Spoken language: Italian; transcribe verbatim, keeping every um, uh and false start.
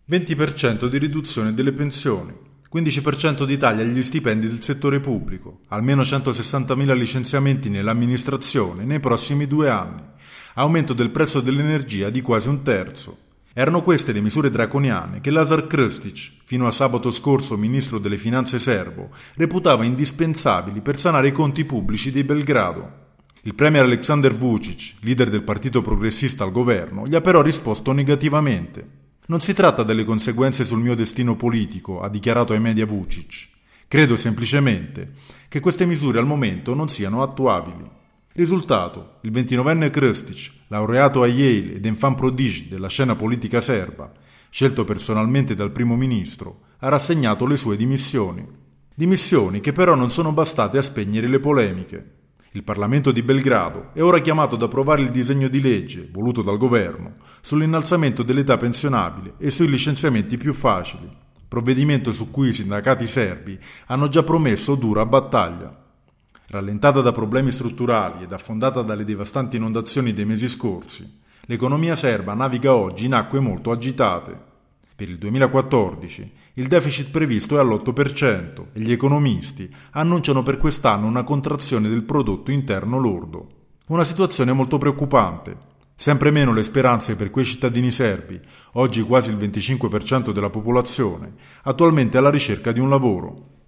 venti per cento di riduzione delle pensioni, quindici per cento di tagli agli stipendi del settore pubblico, almeno centosessantamila licenziamenti nell'amministrazione nei prossimi due anni, aumento del prezzo dell'energia di quasi un terzo. Erano queste le misure draconiane che Lazar Krstić, fino a sabato scorso ministro delle finanze serbo, reputava indispensabili per sanare i conti pubblici di Belgrado. Il premier Aleksandar Vučić, leader del partito progressista al governo, gli ha però risposto negativamente. Non si tratta delle conseguenze sul mio destino politico, ha dichiarato ai media Vučić. Credo semplicemente che queste misure al momento non siano attuabili. Risultato: il ventinovenne Krstić, laureato a Yale ed enfant prodige della scena politica serba, scelto personalmente dal primo ministro, ha rassegnato le sue dimissioni. Dimissioni che però non sono bastate a spegnere le polemiche. Il Parlamento di Belgrado è ora chiamato ad approvare il disegno di legge, voluto dal governo, sull'innalzamento dell'età pensionabile e sui licenziamenti più facili, provvedimento su cui i sindacati serbi hanno già promesso dura battaglia. Rallentata da problemi strutturali ed affondata dalle devastanti inondazioni dei mesi scorsi, l'economia serba naviga oggi in acque molto agitate. Per il duemilaquattordici il deficit previsto è all'otto per cento e gli economisti annunciano per quest'anno una contrazione del prodotto interno lordo. Una situazione molto preoccupante. Sempre meno le speranze per quei cittadini serbi, oggi quasi il venticinque per cento della popolazione, attualmente alla ricerca di un lavoro.